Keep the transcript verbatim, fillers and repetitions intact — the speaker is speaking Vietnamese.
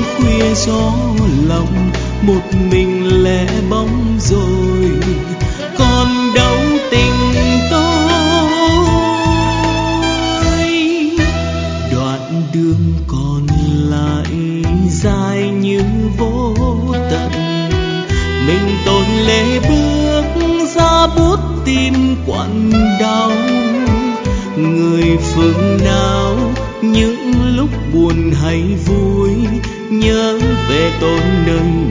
khuya gió lòng một mình lẻ bóng rồi, còn đâu tình tôi. Đoạn đường còn lại dài như vô tận, mình tốn lệ bước ra bút tìm quặn đau. Người phương nào những lúc buồn hay vui nhớ về tôi nơi